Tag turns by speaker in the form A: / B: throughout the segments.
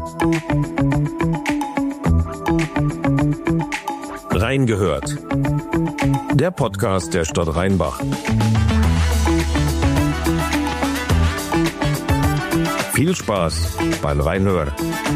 A: Reingehört. Der Podcast der Stadt Rheinbach. Viel Spaß beim Reinhören.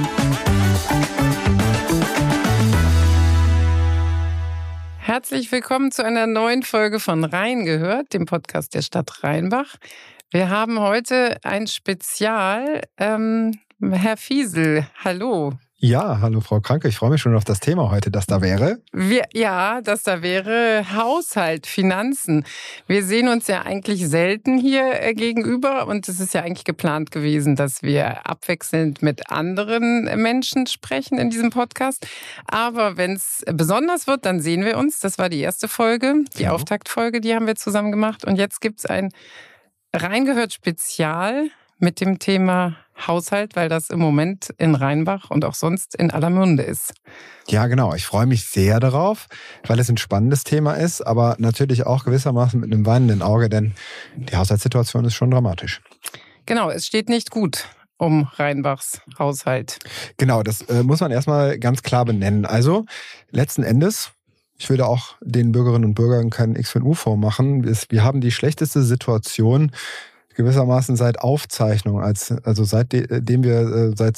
B: Herzlich willkommen zu einer neuen Folge von Reingehört, dem Podcast der Stadt Rheinbach. Wir haben heute ein Spezial. Herr Fiesel, hallo.
C: Ja, hallo Frau Kranke, ich freue mich schon auf das Thema heute, das da wäre.
B: Das da wäre Haushalt, Finanzen. Wir sehen uns ja eigentlich selten hier gegenüber und es ist ja eigentlich geplant gewesen, dass wir abwechselnd mit anderen Menschen sprechen in diesem Podcast. Aber wenn es besonders wird, dann sehen wir uns. Das war die erste Folge, die Auftaktfolge, die haben wir zusammen gemacht. Und jetzt gibt es ein Reingehört-Spezial mit dem Thema Haushalt, weil das im Moment in Rheinbach und auch sonst in aller Munde ist.
C: Ja, genau. Ich freue mich sehr darauf, weil es ein spannendes Thema ist, aber natürlich auch gewissermaßen mit einem weinenden Auge, denn die Haushaltssituation ist schon dramatisch.
B: Genau, es steht nicht gut um Rheinbachs Haushalt.
C: Genau, das muss man erstmal ganz klar benennen. Also letzten Endes, ich würde auch den Bürgerinnen und Bürgern keinen X für ein U vormachen. Wir haben die schlechteste Situation gewissermaßen seit Aufzeichnung, also seitdem wir seit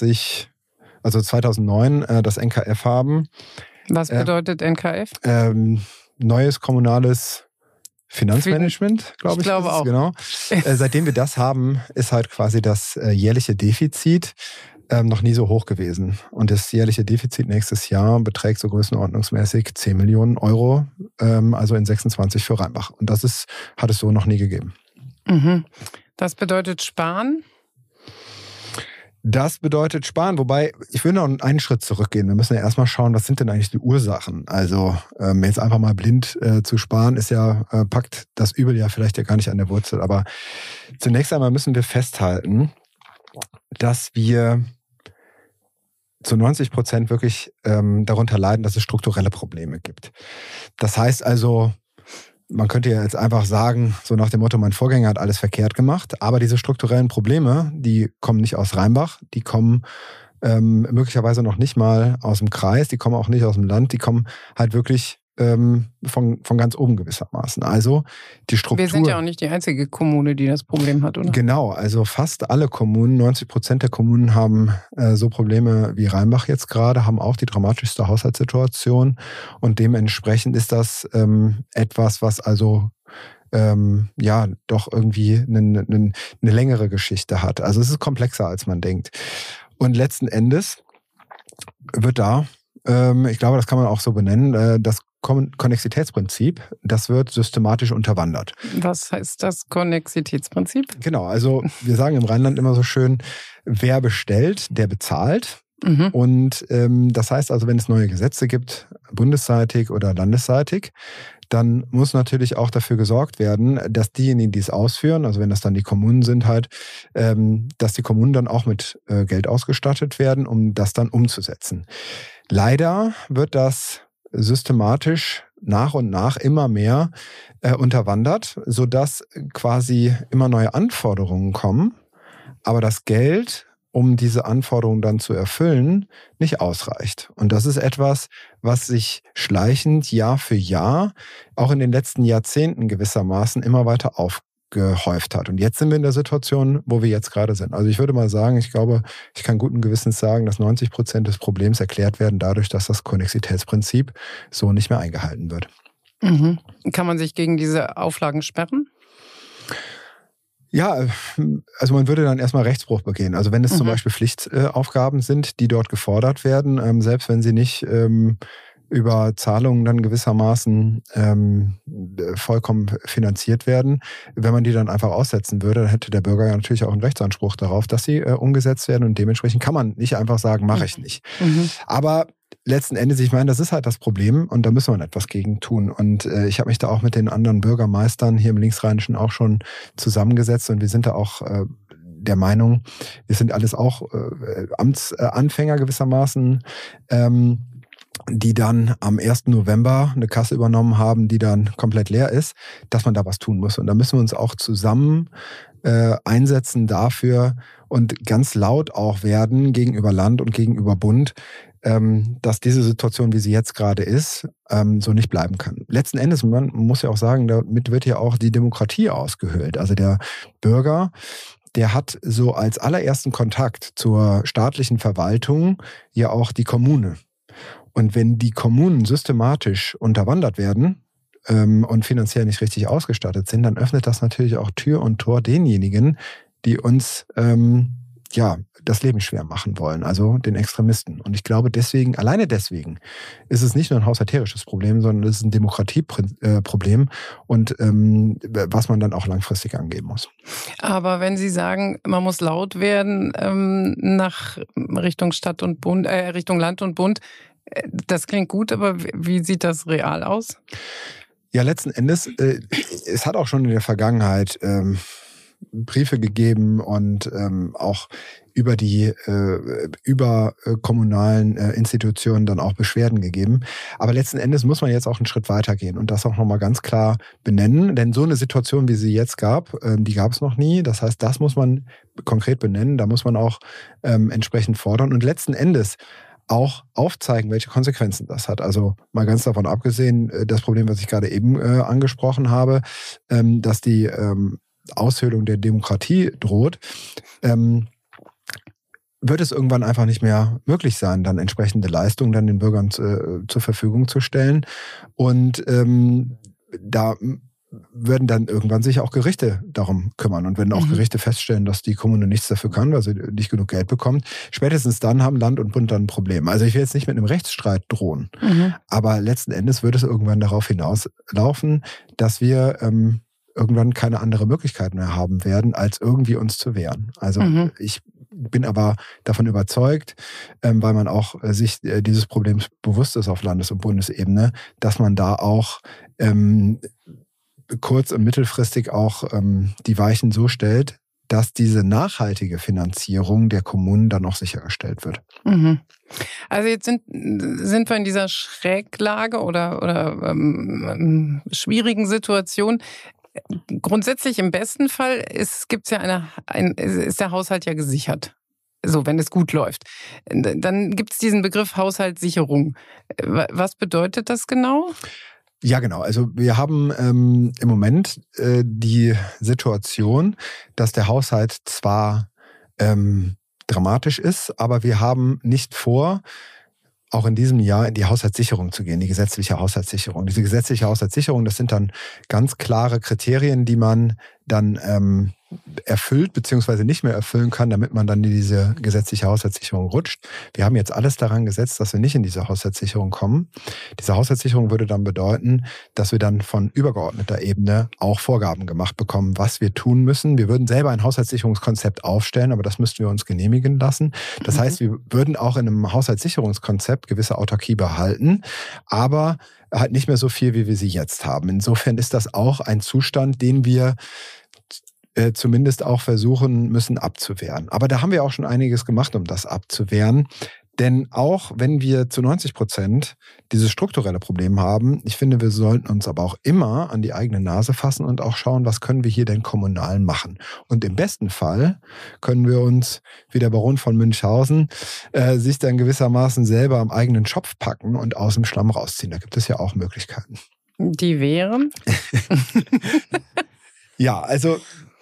C: 2009 das NKF haben.
B: Was bedeutet NKF?
C: Neues kommunales Finanzmanagement, glaube ich.
B: Ich glaube auch.
C: Genau. Seitdem wir das haben, ist halt quasi das jährliche Defizit noch nie so hoch gewesen. Und das jährliche Defizit nächstes Jahr beträgt so größenordnungsmäßig 10 Millionen Euro, also in 26 für Rheinbach. Und hat es so noch nie gegeben.
B: Das bedeutet sparen?
C: Das bedeutet sparen, wobei ich will noch einen Schritt zurückgehen. Wir müssen ja erstmal schauen, was sind denn eigentlich die Ursachen? Also jetzt einfach mal blind zu sparen ist ja, packt das Übel ja vielleicht ja gar nicht an der Wurzel. Aber zunächst einmal müssen wir festhalten, dass wir zu 90% wirklich darunter leiden, dass es strukturelle Probleme gibt. Das heißt also, man könnte ja jetzt einfach sagen, so nach dem Motto, mein Vorgänger hat alles verkehrt gemacht, aber diese strukturellen Probleme, die kommen nicht aus Rheinbach, die kommen möglicherweise noch nicht mal aus dem Kreis, die kommen auch nicht aus dem Land, die kommen halt wirklich von ganz oben gewissermaßen. Also die Struktur.
B: Wir sind ja auch nicht die einzige Kommune, die das Problem hat, oder?
C: Genau, also fast alle Kommunen, 90% der Kommunen haben so Probleme wie Rheinbach jetzt gerade, haben auch die dramatischste Haushaltssituation und dementsprechend ist das etwas, was also doch irgendwie eine längere Geschichte hat. Also es ist komplexer, als man denkt. Und letzten Endes wird da, ich glaube, das kann man auch so benennen, das Konnexitätsprinzip, das wird systematisch unterwandert.
B: Was heißt das Konnexitätsprinzip?
C: Genau, also wir sagen im Rheinland immer so schön, wer bestellt, der bezahlt. Und das heißt also, wenn es neue Gesetze gibt, bundesseitig oder landesseitig, dann muss natürlich auch dafür gesorgt werden, dass diejenigen, die es ausführen, also wenn das dann die Kommunen sind halt, dass die Kommunen dann auch mit Geld ausgestattet werden, um das dann umzusetzen. Leider wird das systematisch nach und nach immer mehr unterwandert, sodass quasi immer neue Anforderungen kommen, aber das Geld, um diese Anforderungen dann zu erfüllen, nicht ausreicht. Und das ist etwas, was sich schleichend Jahr für Jahr, auch in den letzten Jahrzehnten gewissermaßen immer weiter aufgehäuft hat. Und jetzt sind wir in der Situation, wo wir jetzt gerade sind. Also ich würde mal sagen, ich glaube, ich kann guten Gewissens sagen, dass 90% des Problems erklärt werden dadurch, dass das Konnexitätsprinzip so nicht mehr eingehalten wird.
B: Kann man sich gegen diese Auflagen sperren?
C: Ja, also man würde dann erstmal Rechtsbruch begehen. Also wenn es zum Beispiel Pflichtaufgaben sind, die dort gefordert werden, selbst wenn sie nicht über Zahlungen dann gewissermaßen vollkommen finanziert werden. Wenn man die dann einfach aussetzen würde, dann hätte der Bürger ja natürlich auch einen Rechtsanspruch darauf, dass sie umgesetzt werden und dementsprechend kann man nicht einfach sagen, mache ich nicht. Aber letzten Endes, ich meine, das ist halt das Problem und da müssen wir etwas gegen tun. Und ich habe mich da auch mit den anderen Bürgermeistern hier im Linksrheinischen auch schon zusammengesetzt und wir sind da auch der Meinung, wir sind alles auch Amtsanfänger gewissermaßen, die dann am 1. November eine Kasse übernommen haben, die dann komplett leer ist, dass man da was tun muss. Und da müssen wir uns auch zusammen einsetzen dafür und ganz laut auch werden gegenüber Land und gegenüber Bund, dass diese Situation, wie sie jetzt gerade ist, so nicht bleiben kann. Letzten Endes, man muss ja auch sagen, damit wird ja auch die Demokratie ausgehöhlt. Also der Bürger, der hat so als allerersten Kontakt zur staatlichen Verwaltung ja auch die Kommune. Und wenn die Kommunen systematisch unterwandert werden und finanziell nicht richtig ausgestattet sind, dann öffnet das natürlich auch Tür und Tor denjenigen, die uns das Leben schwer machen wollen, also den Extremisten. Und ich glaube alleine deswegen ist es nicht nur ein haushalterisches Problem, sondern es ist ein Demokratieproblem und was man dann auch langfristig angehen muss.
B: Aber wenn Sie sagen, man muss laut werden nach Richtung Stadt und Bund, Richtung Land und Bund, das klingt gut, aber wie sieht das real aus?
C: Ja, letzten Endes, es hat auch schon in der Vergangenheit Briefe gegeben und auch über die kommunalen Institutionen dann auch Beschwerden gegeben. Aber letzten Endes muss man jetzt auch einen Schritt weitergehen und das auch nochmal ganz klar benennen. Denn so eine Situation, wie sie jetzt gab, die gab es noch nie. Das heißt, das muss man konkret benennen. Da muss man auch entsprechend fordern und letzten Endes auch aufzeigen, welche Konsequenzen das hat. Also mal ganz davon abgesehen, das Problem, was ich gerade eben angesprochen habe, dass die Aushöhlung der Demokratie droht, wird es irgendwann einfach nicht mehr möglich sein, dann entsprechende Leistungen dann den Bürgern zur Verfügung zu stellen. Und da werden dann irgendwann sich auch Gerichte darum kümmern. Und wenn auch Gerichte feststellen, dass die Kommune nichts dafür kann, weil sie nicht genug Geld bekommt, spätestens dann haben Land und Bund dann ein Problem. Also ich will jetzt nicht mit einem Rechtsstreit drohen, aber letzten Endes wird es irgendwann darauf hinauslaufen, dass wir irgendwann keine andere Möglichkeit mehr haben werden, als irgendwie uns zu wehren. Also ich bin aber davon überzeugt, weil man auch sich dieses Problems bewusst ist auf Landes- und Bundesebene, dass man da auch kurz- und mittelfristig auch die Weichen so stellt, dass diese nachhaltige Finanzierung der Kommunen dann auch sichergestellt wird.
B: Also jetzt sind wir in dieser Schräglage oder schwierigen Situation. Grundsätzlich im besten Fall ist der Haushalt ja gesichert. So, wenn es gut läuft. Dann gibt es diesen Begriff Haushaltssicherung. Was bedeutet das genau?
C: Ja, genau. Also wir haben im Moment die Situation, dass der Haushalt zwar dramatisch ist, aber wir haben nicht vor, auch in diesem Jahr in die Haushaltssicherung zu gehen, die gesetzliche Haushaltssicherung. Diese gesetzliche Haushaltssicherung, das sind dann ganz klare Kriterien, die man dann erfüllt bzw. nicht mehr erfüllen kann, damit man dann in diese gesetzliche Haushaltssicherung rutscht. Wir haben jetzt alles daran gesetzt, dass wir nicht in diese Haushaltssicherung kommen. Diese Haushaltssicherung würde dann bedeuten, dass wir dann von übergeordneter Ebene auch Vorgaben gemacht bekommen, was wir tun müssen. Wir würden selber ein Haushaltssicherungskonzept aufstellen, aber das müssten wir uns genehmigen lassen. Das heißt, wir würden auch in einem Haushaltssicherungskonzept gewisse Autarkie behalten, aber halt nicht mehr so viel, wie wir sie jetzt haben. Insofern ist das auch ein Zustand, den wir zumindest auch versuchen müssen abzuwehren. Aber da haben wir auch schon einiges gemacht, um das abzuwehren. Denn auch wenn wir zu 90% dieses strukturelle Problem haben, ich finde, wir sollten uns aber auch immer an die eigene Nase fassen und auch schauen, was können wir hier denn kommunal machen. Und im besten Fall können wir uns, wie der Baron von Münchhausen, sich dann gewissermaßen selber am eigenen Schopf packen und aus dem Schlamm rausziehen. Da gibt es ja auch Möglichkeiten.
B: Die wären?
C: Ja, also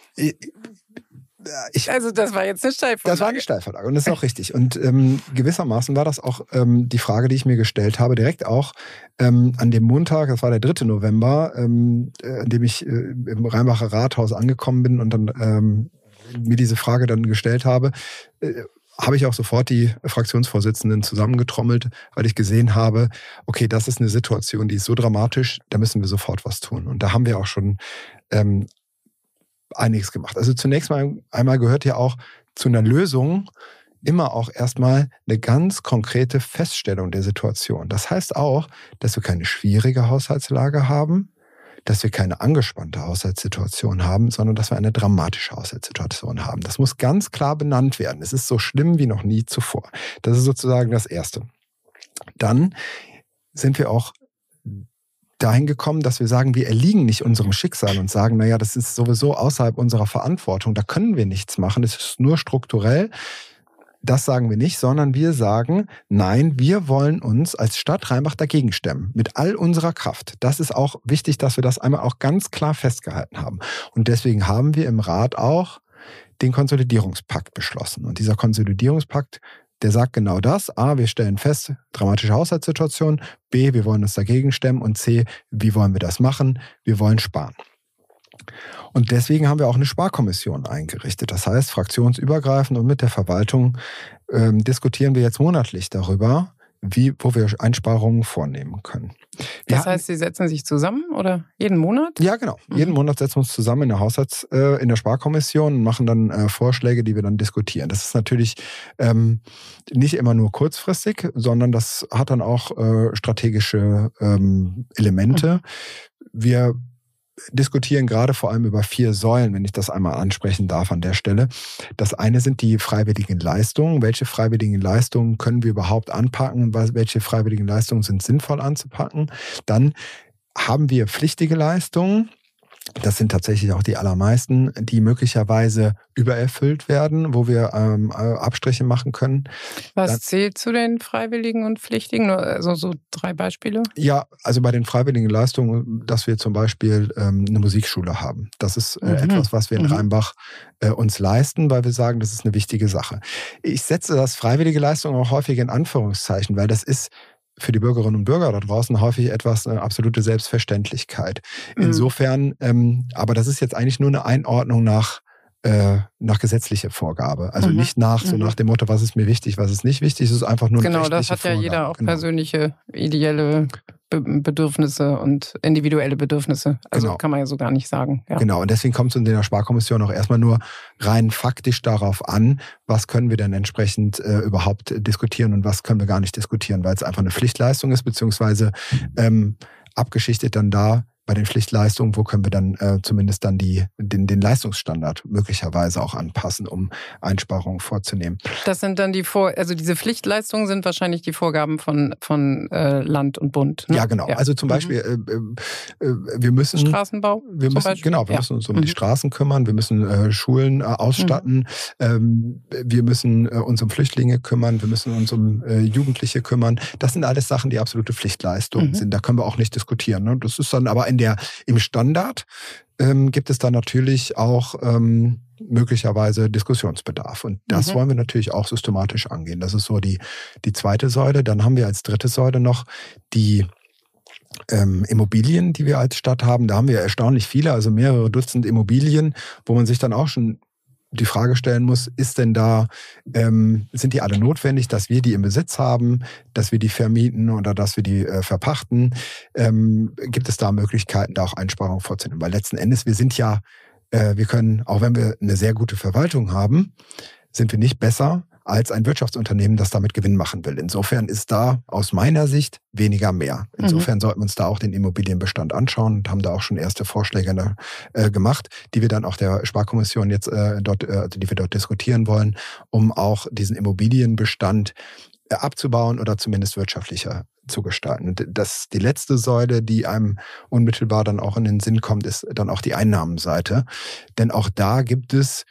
B: also das war jetzt eine Steilvorlage.
C: Das war eine Steilvorlage und das ist auch richtig. Und gewissermaßen war das auch die Frage, die ich mir gestellt habe, direkt auch an dem Montag, das war der 3. November, an dem ich im Rheinbacher Rathaus angekommen bin und dann mir diese Frage dann gestellt habe, habe ich auch sofort die Fraktionsvorsitzenden zusammengetrommelt, weil ich gesehen habe, okay, das ist eine Situation, die ist so dramatisch, da müssen wir sofort was tun. Und da haben wir auch schon einiges gemacht. Also zunächst einmal gehört ja auch zu einer Lösung immer auch erstmal eine ganz konkrete Feststellung der Situation. Das heißt auch, dass wir keine schwierige Haushaltslage haben, dass wir keine angespannte Haushaltssituation haben, sondern dass wir eine dramatische Haushaltssituation haben. Das muss ganz klar benannt werden. Es ist so schlimm wie noch nie zuvor. Das ist sozusagen das Erste. Dann sind wir auch dahin gekommen, dass wir sagen, wir erliegen nicht unserem Schicksal und sagen, naja, das ist sowieso außerhalb unserer Verantwortung, da können wir nichts machen, das ist nur strukturell. Das sagen wir nicht, sondern wir sagen, nein, wir wollen uns als Stadt Rheinbach dagegen stemmen, mit all unserer Kraft. Das ist auch wichtig, dass wir das einmal auch ganz klar festgehalten haben. Und deswegen haben wir im Rat auch den Konsolidierungspakt beschlossen. Und dieser Konsolidierungspakt, der sagt genau das. A, wir stellen fest, dramatische Haushaltssituation. B, wir wollen uns dagegen stemmen. Und C, wie wollen wir das machen? Wir wollen sparen. Und deswegen haben wir auch eine Sparkommission eingerichtet. Das heißt, fraktionsübergreifend und mit der Verwaltung diskutieren wir jetzt monatlich darüber, wo wir Einsparungen vornehmen können.
B: Das heißt, Sie setzen sich zusammen oder jeden Monat?
C: Ja, genau. Jeden Monat setzen wir uns zusammen in der Sparkommission und machen dann Vorschläge, die wir dann diskutieren. Das ist natürlich nicht immer nur kurzfristig, sondern das hat dann auch strategische Elemente. Wir diskutieren gerade vor allem über 4 Säulen, wenn ich das einmal ansprechen darf an der Stelle. Das eine sind die freiwilligen Leistungen. Welche freiwilligen Leistungen können wir überhaupt anpacken? Welche freiwilligen Leistungen sind sinnvoll anzupacken? Dann haben wir pflichtige Leistungen. Das sind tatsächlich auch die allermeisten, die möglicherweise übererfüllt werden, wo wir Abstriche machen können.
B: Was zählt zu den Freiwilligen und Pflichtigen? Also so 3 Beispiele?
C: Ja, also bei den freiwilligen Leistungen, dass wir zum Beispiel eine Musikschule haben. Das ist etwas, was wir in Rheinbach uns leisten, weil wir sagen, das ist eine wichtige Sache. Ich setze das freiwillige Leistung auch häufig in Anführungszeichen, weil das ist für die Bürgerinnen und Bürger da draußen häufig etwas eine absolute Selbstverständlichkeit. Insofern, aber das ist jetzt eigentlich nur eine Einordnung nach gesetzlicher Vorgabe. Also nicht so nach dem Motto, was ist mir wichtig, was ist nicht wichtig. Es ist einfach nur eine rechtliche
B: das hat ja
C: Vorgabe.
B: Jeder auch persönliche, ideelle Bedürfnisse und individuelle Bedürfnisse. Also kann man ja so gar nicht sagen. Ja.
C: Genau, und deswegen kommt es in der Sparkommission auch erstmal nur rein faktisch darauf an, was können wir denn entsprechend überhaupt diskutieren und was können wir gar nicht diskutieren, weil es einfach eine Pflichtleistung ist, beziehungsweise abgeschichtet dann da bei den Pflichtleistungen, wo können wir dann zumindest dann den Leistungsstandard möglicherweise auch anpassen, um Einsparungen vorzunehmen.
B: Das sind dann also diese Pflichtleistungen sind wahrscheinlich die Vorgaben von Land und Bund. Ne?
C: Ja, genau. Ja. Also zum Beispiel, wir müssen
B: Straßenbau. Wir
C: müssen uns um die Straßen kümmern, wir müssen Schulen ausstatten, wir müssen uns um Flüchtlinge kümmern, wir müssen uns um Jugendliche kümmern. Das sind alles Sachen, die absolute Pflichtleistungen sind. Da können wir auch nicht diskutieren. Ne? Das ist dann aber im Standard gibt es da natürlich auch möglicherweise Diskussionsbedarf. Und das wollen wir natürlich auch systematisch angehen. Das ist so die zweite Säule. Dann haben wir als dritte Säule noch die Immobilien, die wir als Stadt haben. Da haben wir erstaunlich viele, also mehrere Dutzend Immobilien, wo man sich dann auch schon die Frage stellen muss, ist denn da, sind die alle notwendig, dass wir die im Besitz haben, dass wir die vermieten oder dass wir die verpachten? Gibt es da Möglichkeiten, da auch Einsparungen vorzunehmen? Weil letzten Endes, wir können, auch wenn wir eine sehr gute Verwaltung haben, sind wir nicht besser als ein Wirtschaftsunternehmen, das damit Gewinn machen will. Insofern ist da aus meiner Sicht weniger mehr. Insofern sollten wir uns da auch den Immobilienbestand anschauen und haben da auch schon erste Vorschläge gemacht, die wir dann auch der Sparkommission jetzt die wir dort diskutieren wollen, um auch diesen Immobilienbestand abzubauen oder zumindest wirtschaftlicher zu gestalten. Und die letzte Säule, die einem unmittelbar dann auch in den Sinn kommt, ist dann auch die Einnahmenseite. Denn auch da gibt es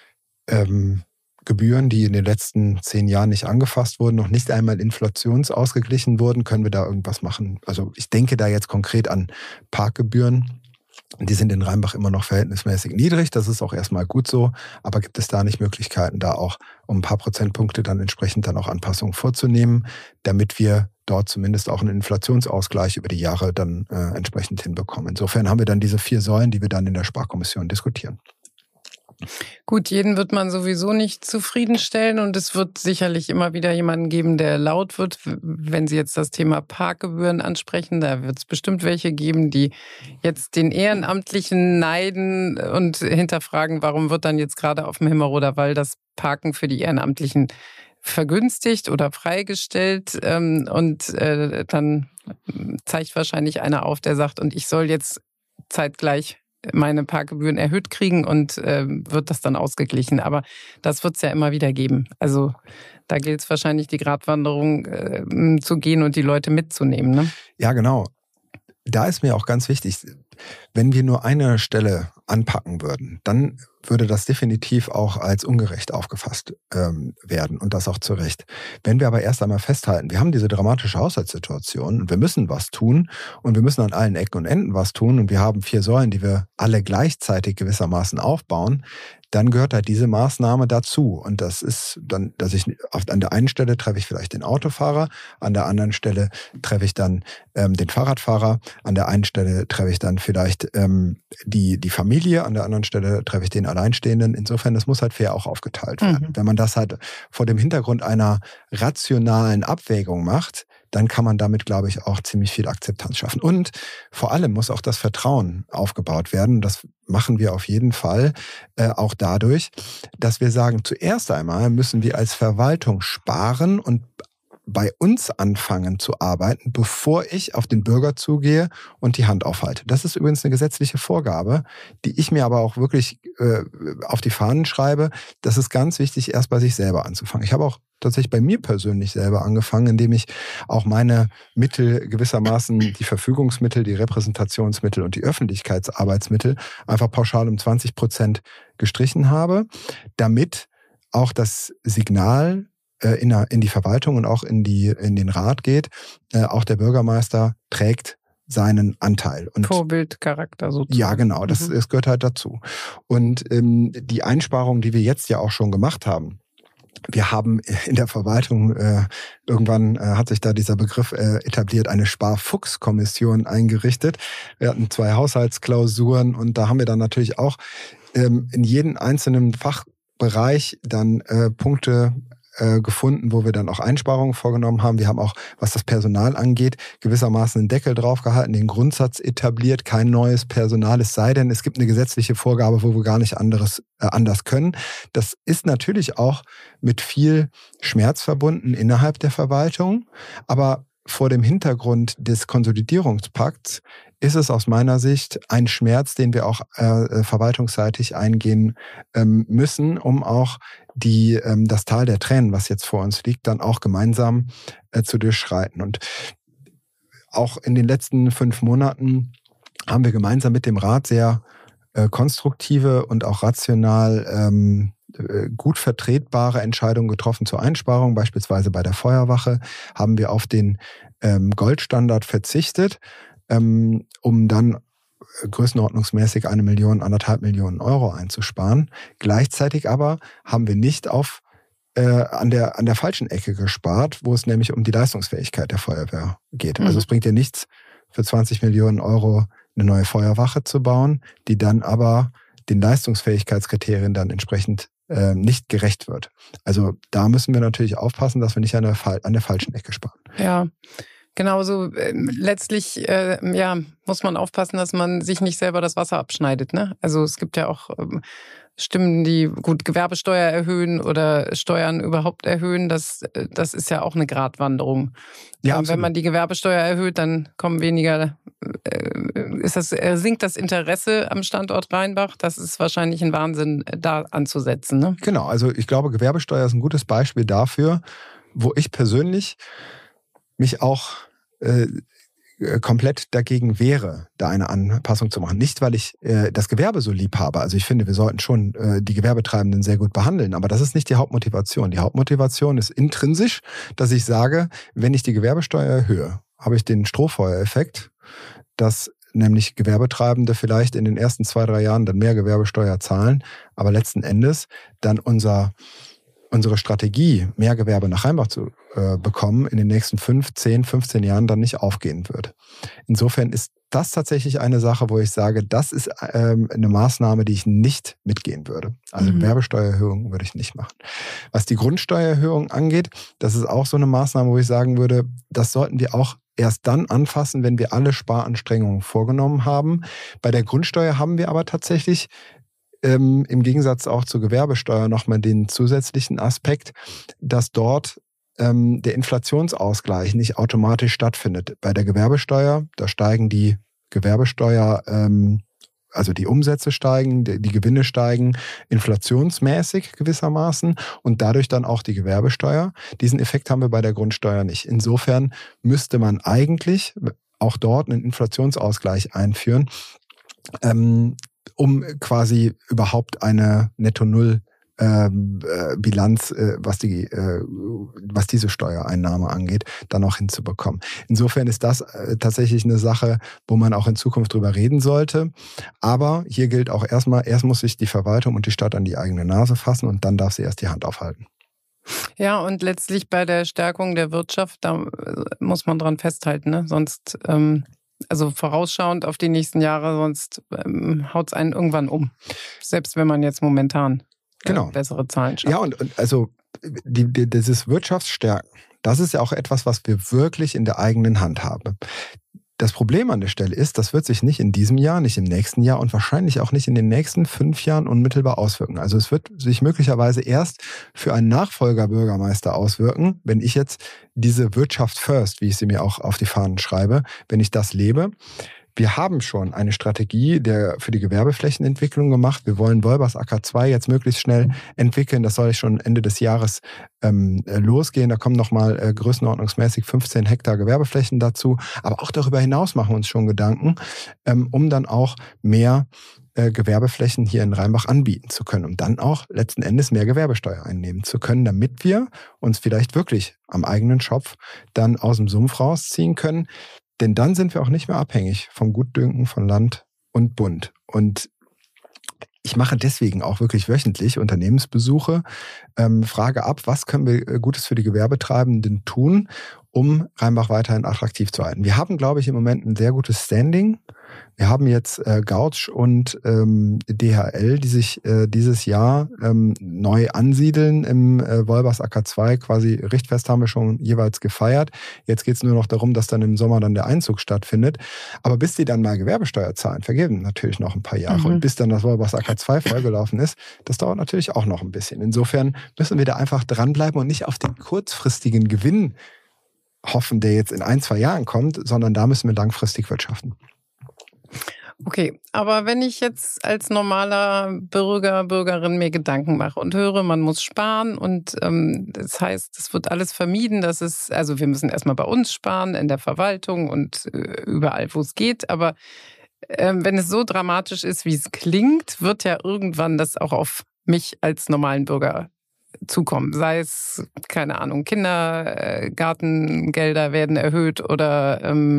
C: Gebühren, die in den letzten 10 Jahren nicht angefasst wurden, noch nicht einmal inflationsausgeglichen wurden. Können wir da irgendwas machen? Also ich denke da jetzt konkret an Parkgebühren. Die sind in Rheinbach immer noch verhältnismäßig niedrig. Das ist auch erstmal gut so. Aber gibt es da nicht Möglichkeiten, da auch um ein paar Prozentpunkte dann entsprechend dann auch Anpassungen vorzunehmen, damit wir dort zumindest auch einen Inflationsausgleich über die Jahre dann entsprechend hinbekommen? Insofern haben wir dann diese 4 Säulen, die wir dann in der Sparkommission diskutieren.
B: Gut, jeden wird man sowieso nicht zufriedenstellen und es wird sicherlich immer wieder jemanden geben, der laut wird. Wenn Sie jetzt das Thema Parkgebühren ansprechen, da wird es bestimmt welche geben, die jetzt den Ehrenamtlichen neiden und hinterfragen, warum wird dann jetzt gerade auf dem Himmeroder Wall das Parken für die Ehrenamtlichen vergünstigt oder freigestellt und dann zeigt wahrscheinlich einer auf, der sagt, und ich soll jetzt zeitgleich meine Parkgebühren erhöht kriegen und wird das dann ausgeglichen. Aber das wird es ja immer wieder geben. Also da gilt es wahrscheinlich, die Gratwanderung zu gehen und die Leute mitzunehmen. Ne?
C: Ja, genau. da ist mir auch ganz wichtig, wenn wir nur eine Stelle anpacken würden, dann würde das definitiv auch als ungerecht aufgefasst werden und das auch zu Recht. Wenn wir aber erst einmal festhalten, wir haben diese dramatische Haushaltssituation und wir müssen was tun und wir müssen an allen Ecken und Enden was tun und wir haben 4 Säulen, die wir alle gleichzeitig gewissermaßen aufbauen, dann gehört halt diese Maßnahme dazu. Und das ist dann, dass ich an der einen Stelle treffe ich vielleicht den Autofahrer, an der anderen Stelle treffe ich dann den Fahrradfahrer, an der einen Stelle treffe ich dann vielleicht die Familie, an der anderen Stelle treffe ich den Alleinstehenden. Insofern, das muss halt fair auch aufgeteilt werden. Wenn man das halt vor dem Hintergrund einer rationalen Abwägung macht, dann kann man damit, glaube ich, auch ziemlich viel Akzeptanz schaffen. Und vor allem muss auch das Vertrauen aufgebaut werden. Das machen wir auf jeden Fall auch dadurch, dass wir sagen, zuerst einmal müssen wir als Verwaltung sparen und bei uns anfangen zu arbeiten, bevor ich auf den Bürger zugehe und die Hand aufhalte. Das ist übrigens eine gesetzliche Vorgabe, die ich mir aber auch wirklich auf die Fahnen schreibe. Das ist ganz wichtig, erst bei sich selber anzufangen. Ich habe auch tatsächlich bei mir persönlich selber angefangen, indem ich auch meine Mittel gewissermaßen, die Verfügungsmittel, die Repräsentationsmittel und die Öffentlichkeitsarbeitsmittel einfach pauschal um 20% gestrichen habe, damit auch das Signal in die Verwaltung und auch in den Rat geht, auch der Bürgermeister trägt seinen Anteil. Und
B: Vorbildcharakter sozusagen.
C: Ja, genau, das gehört halt dazu. Und die Einsparungen, die wir jetzt ja auch schon gemacht haben, wir haben in der Verwaltung, irgendwann hat sich da dieser Begriff etabliert, eine Sparfuchs-Kommission eingerichtet. Wir hatten 2 Haushaltsklausuren und da haben wir dann natürlich auch in jedem einzelnen Fachbereich dann Punkte gefunden, wo wir dann auch Einsparungen vorgenommen haben. Wir haben auch, was das Personal angeht, gewissermaßen einen Deckel draufgehalten, den Grundsatz etabliert, kein neues Personal, es sei denn, es gibt eine gesetzliche Vorgabe, wo wir gar nicht anders können. Das ist natürlich auch mit viel Schmerz verbunden innerhalb der Verwaltung, aber vor dem Hintergrund des Konsolidierungspakts ist es aus meiner Sicht ein Schmerz, den wir auch verwaltungsseitig eingehen müssen, um auch das Tal der Tränen, was jetzt vor uns liegt, dann auch gemeinsam zu durchschreiten. Und auch in den letzten 5 Monaten haben wir gemeinsam mit dem Rat sehr konstruktive und auch rational gut vertretbare Entscheidungen getroffen zur Einsparung. Beispielsweise bei der Feuerwache haben wir auf den Goldstandard verzichtet, um dann größenordnungsmäßig 1 Million, 1,5 Millionen Euro einzusparen. Gleichzeitig aber haben wir nicht an der falschen Ecke gespart, wo es nämlich um die Leistungsfähigkeit der Feuerwehr geht. Also es bringt ja nichts, für 20 Millionen Euro eine neue Feuerwache zu bauen, die dann aber den Leistungsfähigkeitskriterien dann entsprechend nicht gerecht wird. Also da müssen wir natürlich aufpassen, dass wir nicht an der falschen Ecke sparen.
B: Ja. Genauso letztlich muss man aufpassen, dass man sich nicht selber das Wasser abschneidet. Ne? Also es gibt ja auch Stimmen, die Gewerbesteuer erhöhen oder Steuern überhaupt erhöhen. Das ist ja auch eine Gratwanderung. Ja, wenn man die Gewerbesteuer erhöht, dann kommen weniger. Sinkt das Interesse am Standort Rheinbach? Das ist wahrscheinlich ein Wahnsinn, da anzusetzen. Ne?
C: Genau, also ich glaube, Gewerbesteuer ist ein gutes Beispiel dafür, wo ich persönlich mich auch komplett dagegen wehre, da eine Anpassung zu machen. Nicht, weil ich das Gewerbe so lieb habe. Also ich finde, wir sollten schon die Gewerbetreibenden sehr gut behandeln. Aber das ist nicht die Hauptmotivation. Die Hauptmotivation ist intrinsisch, dass ich sage, wenn ich die Gewerbesteuer erhöhe, habe ich den Strohfeuereffekt, dass nämlich Gewerbetreibende vielleicht in den ersten 2-3 Jahren dann mehr Gewerbesteuer zahlen, aber letzten Endes dann unsere Strategie, mehr Gewerbe nach Rheinbach zu bekommen, in den nächsten 5, 10, 15 Jahren dann nicht aufgehen wird. Insofern ist das tatsächlich eine Sache, wo ich sage, das ist eine Maßnahme, die ich nicht mitgehen würde. Also Gewerbesteuererhöhung würde ich nicht machen. Was die Grundsteuererhöhung angeht, das ist auch so eine Maßnahme, wo ich sagen würde, das sollten wir auch erst dann anfassen, wenn wir alle Sparanstrengungen vorgenommen haben. Bei der Grundsteuer haben wir aber tatsächlich im Gegensatz auch zur Gewerbesteuer nochmal den zusätzlichen Aspekt, dass dort der Inflationsausgleich nicht automatisch stattfindet. Bei der Gewerbesteuer, da steigen die Gewerbesteuer, also die Umsätze steigen, die Gewinne steigen inflationsmäßig gewissermaßen und dadurch dann auch die Gewerbesteuer. Diesen Effekt haben wir bei der Grundsteuer nicht. Insofern müsste man eigentlich auch dort einen Inflationsausgleich einführen, um quasi überhaupt eine Netto-Null Bilanz, was diese Steuereinnahme angeht, dann auch hinzubekommen. Insofern ist das tatsächlich eine Sache, wo man auch in Zukunft drüber reden sollte. Aber hier gilt auch erst muss sich die Verwaltung und die Stadt an die eigene Nase fassen und dann darf sie erst die Hand aufhalten.
B: Ja, und letztlich bei der Stärkung der Wirtschaft, da muss man dran festhalten, ne? Sonst also vorausschauend auf die nächsten Jahre, sonst haut es einen irgendwann um. Selbst wenn man jetzt momentan bessere Zahlen schafft.
C: Ja, und also dieses Wirtschaftsstärken, das ist ja auch etwas, was wir wirklich in der eigenen Hand haben. Das Problem an der Stelle ist, das wird sich nicht in diesem Jahr, nicht im nächsten Jahr und wahrscheinlich auch nicht in den nächsten 5 Jahren unmittelbar auswirken. Also es wird sich möglicherweise erst für einen Nachfolgerbürgermeister auswirken, wenn ich jetzt diese Wirtschaft first, wie ich sie mir auch auf die Fahnen schreibe, wenn ich das lebe. Wir haben schon eine Strategie für die Gewerbeflächenentwicklung gemacht. Wir wollen Wolbers Acker 2 jetzt möglichst schnell entwickeln. Das soll schon Ende des Jahres losgehen. Da kommen nochmal größenordnungsmäßig 15 Hektar Gewerbeflächen dazu. Aber auch darüber hinaus machen wir uns schon Gedanken, um dann auch mehr Gewerbeflächen hier in Rheinbach anbieten zu können, um dann auch letzten Endes mehr Gewerbesteuer einnehmen zu können, damit wir uns vielleicht wirklich am eigenen Schopf dann aus dem Sumpf rausziehen können. Denn dann sind wir auch nicht mehr abhängig vom Gutdünken von Land und Bund. Und ich mache deswegen auch wirklich wöchentlich Unternehmensbesuche, frage ab, was können wir Gutes für die Gewerbetreibenden tun, um Rheinbach weiterhin attraktiv zu halten. Wir haben, glaube ich, im Moment ein sehr gutes Standing. Wir haben jetzt Gautzsch und DHL, die sich dieses Jahr neu ansiedeln im Wolbers Acker 2. Quasi Richtfest haben wir schon jeweils gefeiert. Jetzt geht es nur noch darum, dass dann im Sommer dann der Einzug stattfindet. Aber bis die dann mal Gewerbesteuer zahlen, vergeben natürlich noch ein paar Jahre. Und bis dann das Wolbers Acker 2 vollgelaufen ist, das dauert natürlich auch noch ein bisschen. Insofern müssen wir da einfach dranbleiben und nicht auf den kurzfristigen Gewinn hoffen, der jetzt in 1-2 Jahren kommt, sondern da müssen wir langfristig wirtschaften.
B: Okay, aber wenn ich jetzt als normaler Bürgerin mir Gedanken mache und höre, man muss sparen und das heißt, es wird alles vermieden, also wir müssen erstmal bei uns sparen, in der Verwaltung und überall, wo es geht, aber wenn es so dramatisch ist, wie es klingt, wird ja irgendwann das auch auf mich als normalen Bürger zukommen. Sei es, keine Ahnung, Kindergartengelder werden erhöht oder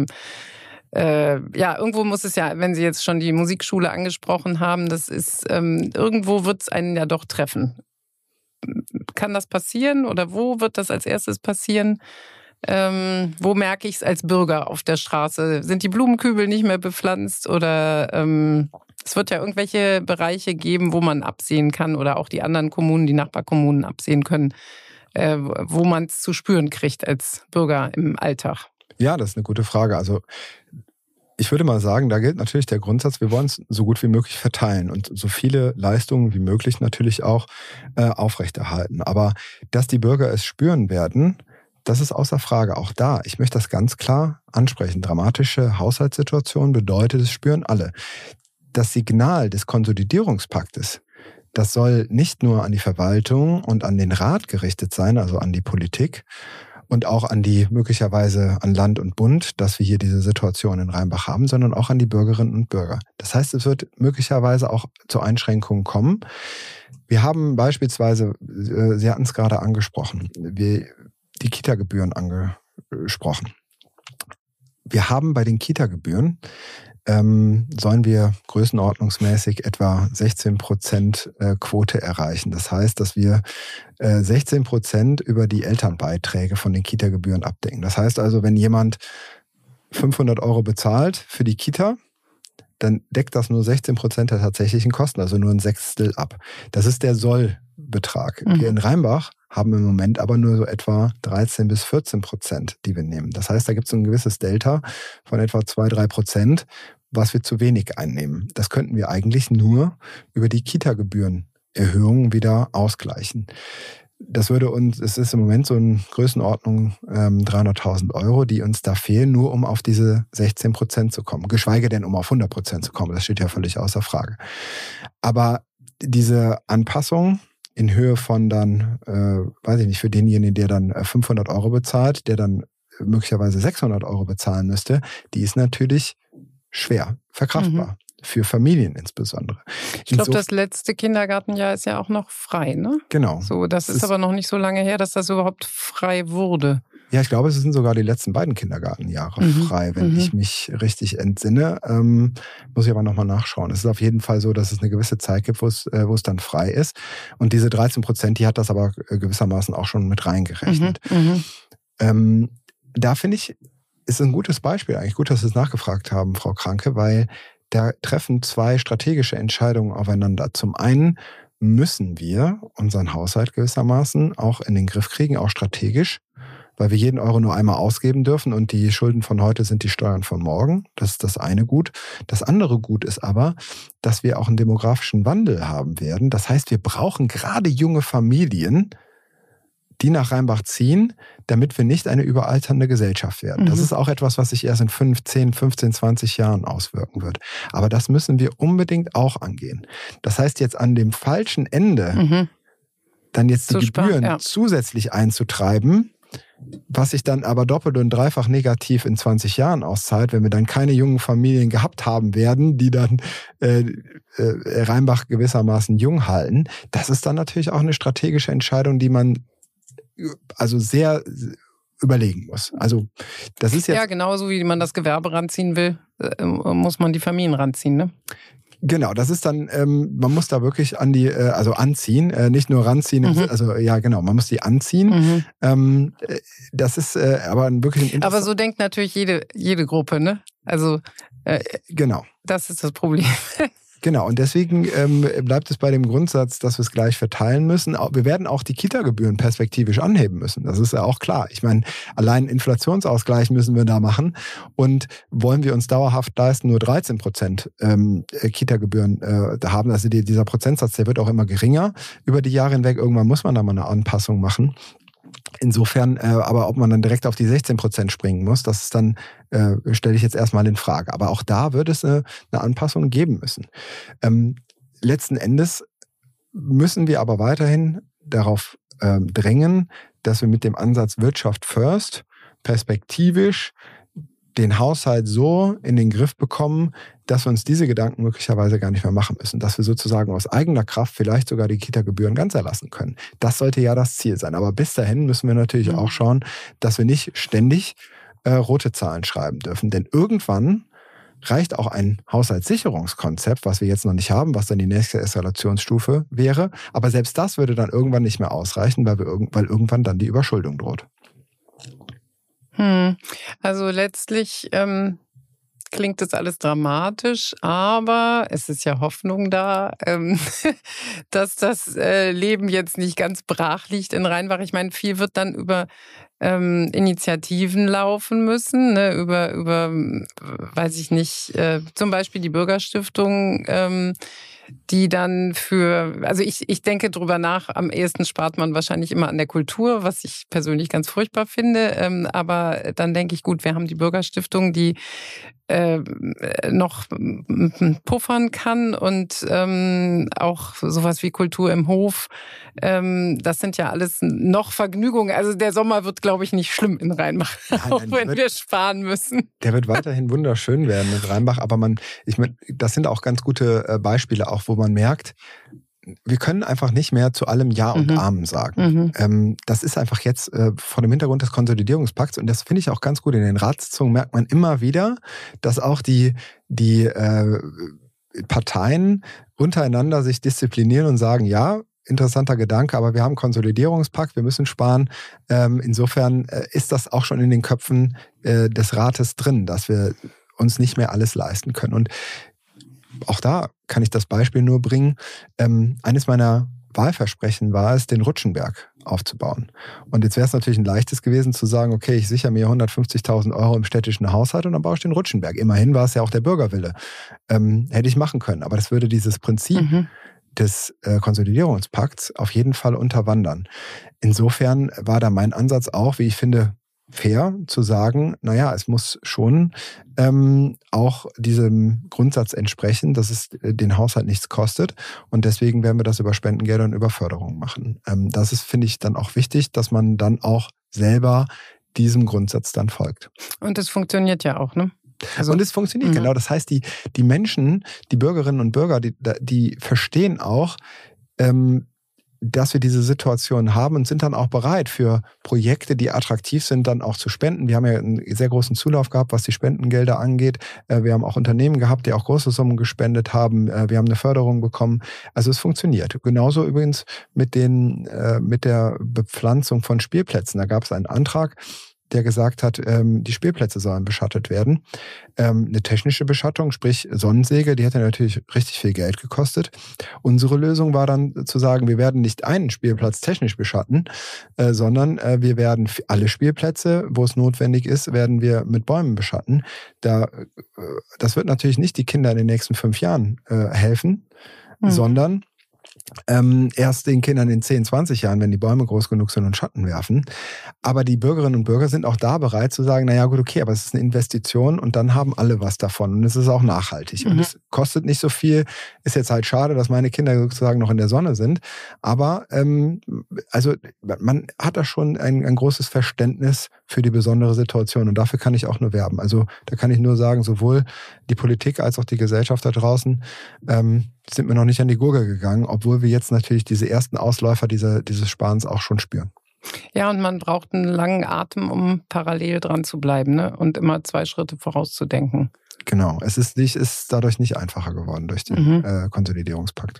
B: irgendwo muss es ja, wenn Sie jetzt schon die Musikschule angesprochen haben, das ist, irgendwo wird es einen ja doch treffen. Kann das passieren oder wo wird das als erstes passieren? Wo merke ich es als Bürger auf der Straße? Sind die Blumenkübel nicht mehr bepflanzt oder es wird ja irgendwelche Bereiche geben, wo man absehen kann oder auch die anderen Kommunen, die Nachbarkommunen absehen können, wo man es zu spüren kriegt als Bürger im Alltag.
C: Ja, das ist eine gute Frage. Also ich würde mal sagen, da gilt natürlich der Grundsatz, wir wollen es so gut wie möglich verteilen und so viele Leistungen wie möglich natürlich auch aufrechterhalten. Aber dass die Bürger es spüren werden, das ist außer Frage. Auch da, ich möchte das ganz klar ansprechen. Dramatische Haushaltssituation bedeutet, es spüren alle. Das Signal des Konsolidierungspaktes, das soll nicht nur an die Verwaltung und an den Rat gerichtet sein, also an die Politik, und auch möglicherweise an Land und Bund, dass wir hier diese Situation in Rheinbach haben, sondern auch an die Bürgerinnen und Bürger. Das heißt, es wird möglicherweise auch zu Einschränkungen kommen. Wir haben beispielsweise, Sie hatten es gerade angesprochen, die Kita-Gebühren angesprochen. Wir haben bei den Kita-Gebühren sollen wir größenordnungsmäßig etwa 16% Quote erreichen. Das heißt, dass wir 16% über die Elternbeiträge von den Kita-Gebühren abdecken. Das heißt also, wenn jemand 500 € bezahlt für die Kita, dann deckt das nur 16% der tatsächlichen Kosten, also nur ein Sechstel ab. Das ist der Sollbetrag. Wir in Rheinbach haben im Moment aber nur so etwa 13-14%, die wir nehmen. Das heißt, da gibt es ein gewisses Delta von etwa 2-3%, was wir zu wenig einnehmen. Das könnten wir eigentlich nur über die Kita-Gebührenerhöhung wieder ausgleichen. Das würde uns, es ist im Moment so in Größenordnung 300.000 €, die uns da fehlen, nur um auf diese 16% zu kommen. Geschweige denn, um auf 100% zu kommen. Das steht ja völlig außer Frage. Aber diese Anpassung in Höhe von dann, weiß ich nicht, für denjenigen, der dann 500 € bezahlt, der dann möglicherweise 600 € bezahlen müsste, die ist natürlich schwer verkraftbar. Für Familien insbesondere.
B: Ich glaube, das letzte Kindergartenjahr ist ja auch noch frei, ne?
C: Genau.
B: So, das ist aber noch nicht so lange her, dass das überhaupt frei wurde.
C: Ja, ich glaube, es sind sogar die letzten beiden Kindergartenjahre frei, wenn ich mich richtig entsinne. Muss ich aber nochmal nachschauen. Es ist auf jeden Fall so, dass es eine gewisse Zeit gibt, wo es dann frei ist. Und diese 13%, die hat das aber gewissermaßen auch schon mit reingerechnet. Da finde ich, ist ein gutes Beispiel eigentlich. Gut, dass Sie es nachgefragt haben, Frau Kranke, weil da treffen zwei strategische Entscheidungen aufeinander. Zum einen müssen wir unseren Haushalt gewissermaßen auch in den Griff kriegen, auch strategisch, weil wir jeden Euro nur einmal ausgeben dürfen und die Schulden von heute sind die Steuern von morgen. Das ist das eine Gut. Das andere Gut ist aber, dass wir auch einen demografischen Wandel haben werden. Das heißt, wir brauchen gerade junge Familien, die nach Rheinbach ziehen, damit wir nicht eine überalternde Gesellschaft werden. Das ist auch etwas, was sich erst in 5, 10, 15, 20 Jahren auswirken wird. Aber das müssen wir unbedingt auch angehen. Das heißt, jetzt an dem falschen Ende dann jetzt die Gebühren zusätzlich einzutreiben, was sich dann aber doppelt und dreifach negativ in 20 Jahren auszahlt, wenn wir dann keine jungen Familien gehabt haben werden, die dann Rheinbach gewissermaßen jung halten. Das ist dann natürlich auch eine strategische Entscheidung, die man also sehr überlegen muss. Also das ist jetzt
B: ja genauso wie man das Gewerbe ranziehen will, muss man die Familien ranziehen, ne?
C: Genau, das ist dann, man muss da wirklich an die, also anziehen, nicht nur ranziehen, also ja genau, man muss die anziehen. Das ist aber wirklich ein
B: Aber so denkt natürlich jede Gruppe, ne? Also
C: genau.
B: Das ist das Problem.
C: Genau, und deswegen bleibt es bei dem Grundsatz, dass wir es gleich verteilen müssen. Wir werden auch die Kita-Gebühren perspektivisch anheben müssen. Das ist ja auch klar. Ich meine, allein Inflationsausgleich müssen wir da machen. Und wollen wir uns dauerhaft leisten, nur 13% Kita-Gebühren haben. Also dieser Prozentsatz, der wird auch immer geringer über die Jahre hinweg. Irgendwann muss man da mal eine Anpassung machen. Insofern, aber ob man dann direkt auf die 16% springen muss, das ist dann, stelle ich jetzt erstmal in Frage. Aber auch da wird es eine Anpassung geben müssen. Letzten Endes müssen wir aber weiterhin darauf drängen, dass wir mit dem Ansatz Wirtschaft first perspektivisch den Haushalt so in den Griff bekommen, dass wir uns diese Gedanken möglicherweise gar nicht mehr machen müssen. Dass wir sozusagen aus eigener Kraft vielleicht sogar die Kita-Gebühren ganz erlassen können. Das sollte ja das Ziel sein. Aber bis dahin müssen wir natürlich auch schauen, dass wir nicht ständig rote Zahlen schreiben dürfen. Denn irgendwann reicht auch ein Haushaltssicherungskonzept, was wir jetzt noch nicht haben, was dann die nächste Eskalationsstufe wäre. Aber selbst das würde dann irgendwann nicht mehr ausreichen, weil irgendwann dann die Überschuldung droht.
B: Also letztlich klingt das alles dramatisch, aber es ist ja Hoffnung da, dass das Leben jetzt nicht ganz brach liegt in Rheinbach. Ich meine, viel wird dann über Initiativen laufen müssen, ne? über weiß ich nicht, zum Beispiel die Bürgerstiftung, die dann also ich denke drüber nach, am ehesten spart man wahrscheinlich immer an der Kultur, was ich persönlich ganz furchtbar finde, aber dann denke ich, gut, wir haben die Bürgerstiftung, die noch puffern kann und auch sowas wie Kultur im Hof, das sind ja alles noch Vergnügungen. Also der Sommer wird, glaube ich, nicht schlimm in Rheinbach, auch wenn wir sparen müssen.
C: Der wird weiterhin wunderschön werden in Rheinbach, aber das sind auch ganz gute Beispiele, auch wo man merkt, wir können einfach nicht mehr zu allem Ja und Amen sagen. Das ist einfach jetzt vor dem Hintergrund des Konsolidierungspakts und das finde ich auch ganz gut. In den Ratssitzungen merkt man immer wieder, dass auch die Parteien untereinander sich disziplinieren und sagen, ja, interessanter Gedanke, aber wir haben einen Konsolidierungspakt, wir müssen sparen. Insofern ist das auch schon in den Köpfen des Rates drin, dass wir uns nicht mehr alles leisten können. Und auch da kann ich das Beispiel nur bringen. Eines meiner Wahlversprechen war es, den Rutschenberg aufzubauen. Und jetzt wäre es natürlich ein leichtes gewesen zu sagen, okay, ich sichere mir 150.000 € im städtischen Haushalt und dann baue ich den Rutschenberg. Immerhin war es ja auch der Bürgerwille. Hätte ich machen können. Aber das würde dieses Prinzip des Konsolidierungspakts auf jeden Fall unterwandern. Insofern war da mein Ansatz auch, wie ich finde, fair zu sagen, naja, es muss schon auch diesem Grundsatz entsprechen, dass es den Haushalt nichts kostet und deswegen werden wir das über Spendengelder und über Förderung machen. Das ist, finde ich, dann auch wichtig, dass man dann auch selber diesem Grundsatz dann folgt.
B: Und es funktioniert ja auch, ne?
C: Und es funktioniert, genau. Das heißt, die Menschen, die Bürgerinnen und Bürger, die verstehen auch, dass wir diese Situation haben und sind dann auch bereit für Projekte, die attraktiv sind, dann auch zu spenden. Wir haben ja einen sehr großen Zulauf gehabt, was die Spendengelder angeht. Wir haben auch Unternehmen gehabt, die auch große Summen gespendet haben. Wir haben eine Förderung bekommen. Also es funktioniert. Genauso übrigens mit der Bepflanzung von Spielplätzen. Da gab es einen Antrag, der gesagt hat, die Spielplätze sollen beschattet werden. Eine technische Beschattung, sprich Sonnensäge, die hätte natürlich richtig viel Geld gekostet. Unsere Lösung war dann zu sagen, wir werden nicht einen Spielplatz technisch beschatten, sondern wir werden alle Spielplätze, wo es notwendig ist, werden wir mit Bäumen beschatten. Das wird natürlich nicht die Kinder in den nächsten 5 Jahren helfen, sondern erst den Kindern in 10, 20 Jahren, wenn die Bäume groß genug sind und Schatten werfen. Aber die Bürgerinnen und Bürger sind auch da bereit zu sagen, naja gut, okay, aber es ist eine Investition und dann haben alle was davon und es ist auch nachhaltig. Und es kostet nicht so viel. Ist jetzt halt schade, dass meine Kinder sozusagen noch in der Sonne sind. Aber also man hat da schon ein großes Verständnis für die besondere Situation und dafür kann ich auch nur werben. Also da kann ich nur sagen, sowohl die Politik als auch die Gesellschaft da draußen sind mir noch nicht an die Gurgel gegangen, obwohl wir jetzt natürlich diese ersten Ausläufer dieses Sparens auch schon spüren.
B: Ja, und man braucht einen langen Atem, um parallel dran zu bleiben, ne? Und immer 2 Schritte vorauszudenken.
C: Genau, es ist dadurch nicht einfacher geworden durch den Konsolidierungspakt.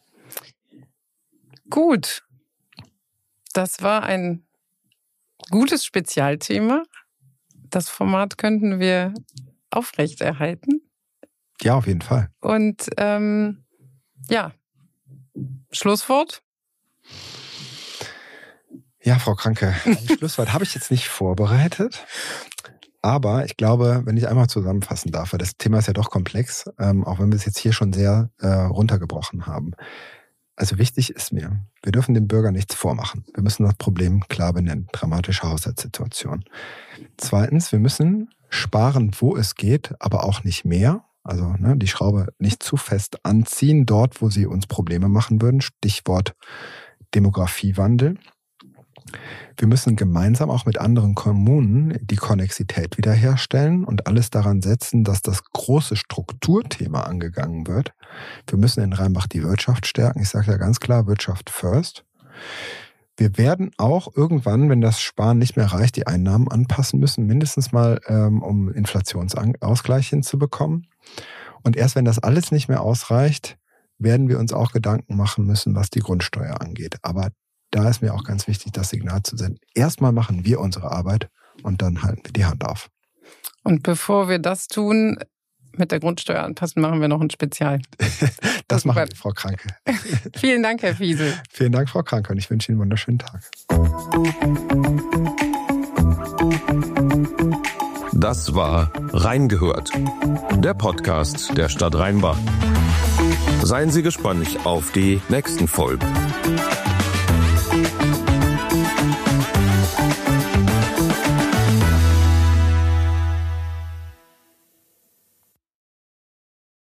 B: Gut, das war ein gutes Spezialthema. Das Format könnten wir aufrechterhalten.
C: Ja, auf jeden Fall.
B: Und ja, Schlusswort?
C: Ja, Frau Kranke, ein Schlusswort habe ich jetzt nicht vorbereitet. Aber ich glaube, wenn ich einmal zusammenfassen darf, weil das Thema ist ja doch komplex, auch wenn wir es jetzt hier schon sehr runtergebrochen haben. Also wichtig ist mir, wir dürfen dem Bürger nichts vormachen. Wir müssen das Problem klar benennen. Dramatische Haushaltssituation. 2, wir müssen sparen, wo es geht, aber auch nicht mehr. Also die Schraube nicht zu fest anziehen, dort, wo sie uns Probleme machen würden. Stichwort Demografiewandel. Wir müssen gemeinsam auch mit anderen Kommunen die Konnexität wiederherstellen und alles daran setzen, dass das große Strukturthema angegangen wird. Wir müssen in Rheinbach die Wirtschaft stärken. Ich sage ja ganz klar, Wirtschaft first. Wir werden auch irgendwann, wenn das Sparen nicht mehr reicht, die Einnahmen anpassen müssen, mindestens mal, um Inflationsausgleich hinzubekommen. Und erst wenn das alles nicht mehr ausreicht, werden wir uns auch Gedanken machen müssen, was die Grundsteuer angeht. Aber da ist mir auch ganz wichtig, das Signal zu senden. Erstmal machen wir unsere Arbeit und dann halten wir die Hand auf.
B: Und bevor wir das tun, mit der Grundsteuer anpassen, machen wir noch ein Spezial.
C: Das machen wir, Frau Kranke.
B: Vielen Dank, Herr Fiesel.
C: Vielen Dank, Frau Kranke, und ich wünsche Ihnen einen wunderschönen Tag.
A: Das war Reingehört, der Podcast der Stadt Rheinbach. Seien Sie gespannt auf die nächsten Folgen.